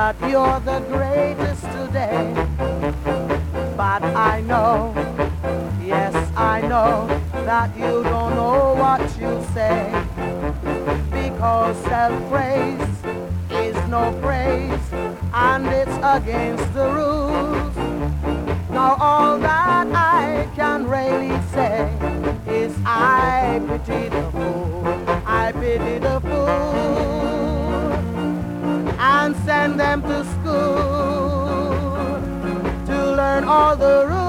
that you're the greatest today. But I know, yes I know, that you don't know what you say. Because self-praise is no praise, and it's against the rules. Now all that I can really say is I pity the fool, I pity the fool, and send them to school to learn all the rules.